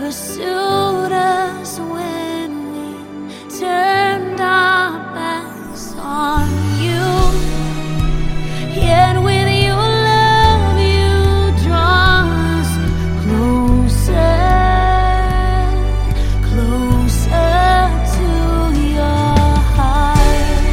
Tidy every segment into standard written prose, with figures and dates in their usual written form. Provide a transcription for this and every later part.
pursued us when we turned our backs on you. Yet with your love you draw us closer, closer to your heart.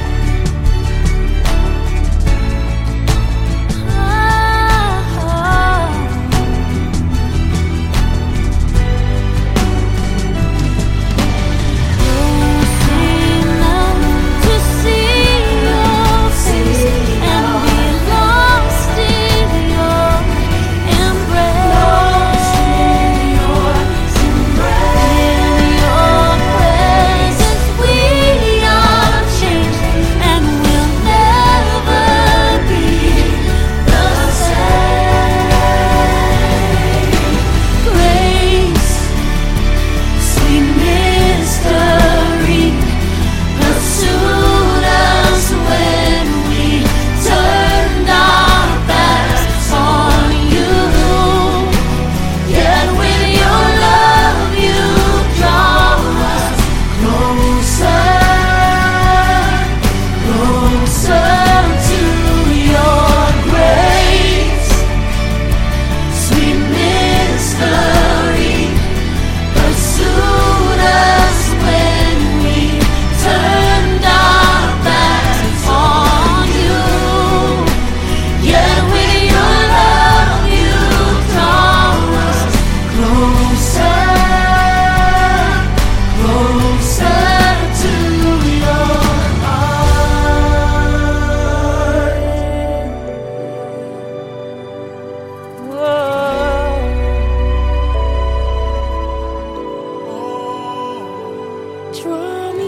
Draw me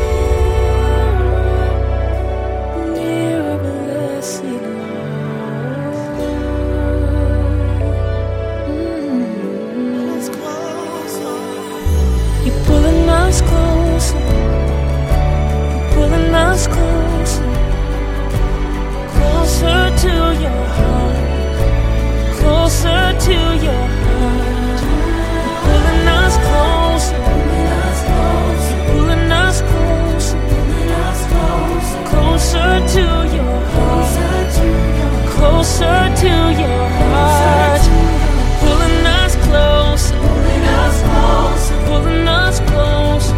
near, near, blessed Lord. You're pulling us closer, pulling us closer, closer to your heart, closer to your heart. Pulling us closer, pulling us closer, closer to your heart, closer to your heart. Pulling us closer, pulling us closer, pulling us closer,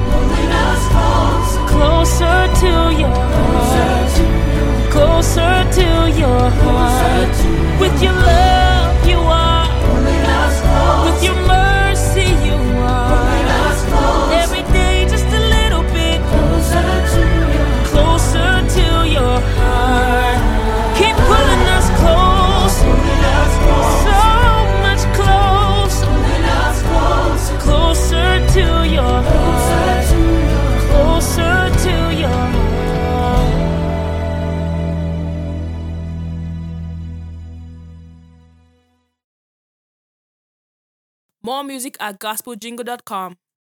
closer to your heart, closer to your heart. With your love you are, with your mercy you are. Every day just a little bit closer to your heart. Keep pulling us closer, so much closer, closer to your heart, closer to your heart. More music at gospeljingle.com.